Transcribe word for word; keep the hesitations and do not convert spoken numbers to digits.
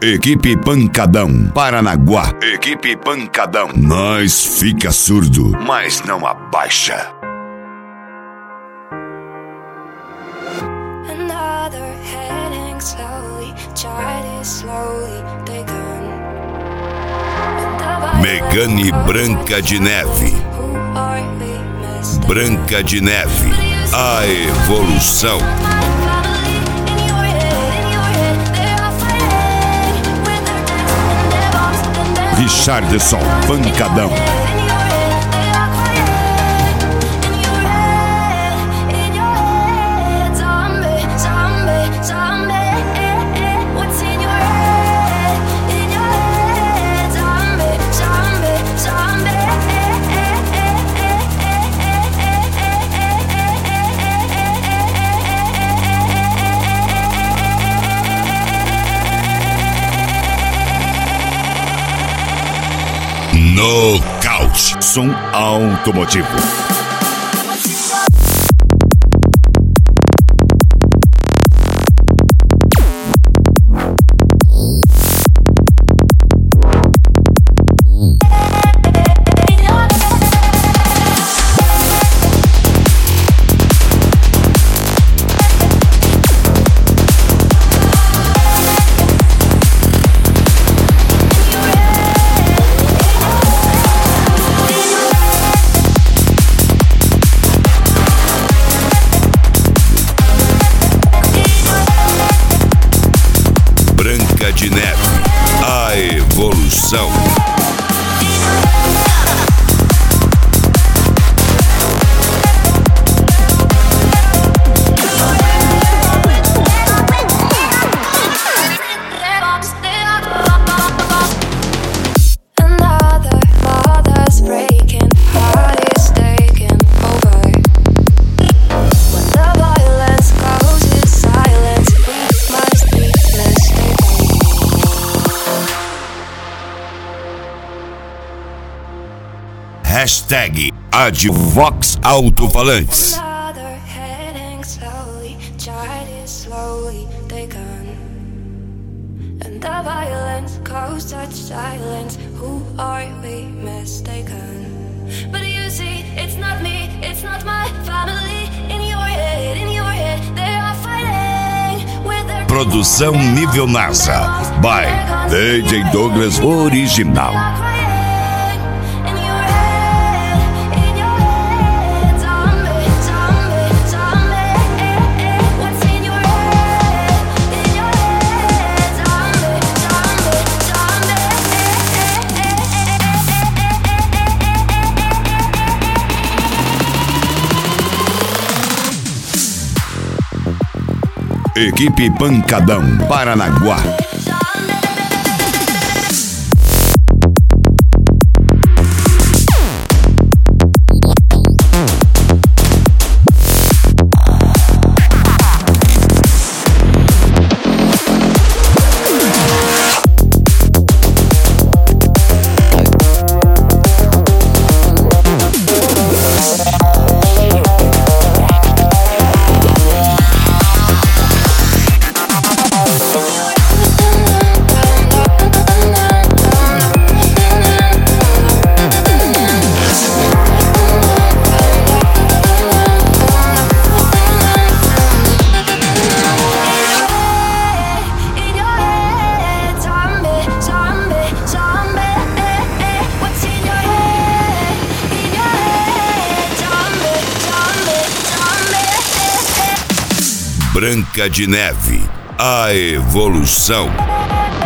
Equipe Pancadão, Paranaguá. Equipe Pancadão. Nós fica surdo, mas não abaixa. Another heading slowly, chart is slowly taken. Megane Branca de Neve. Branca de Neve, a evolução. Richardson Pancadão. Nocaute, som automotivo. Branca de Neve, a evolução. Hashtag Advox Alto-Falantes. Another heading slowly, chart is slowly taken. And the violence caused such silence. Who are we mistaken? But you see, it's not me, it's not my family. In your head, in your head, they are fighting with their Produção nível NASA by D J Douglas Original. Equipe Pancadão, Paranaguá. Branca de Neve, a evolução.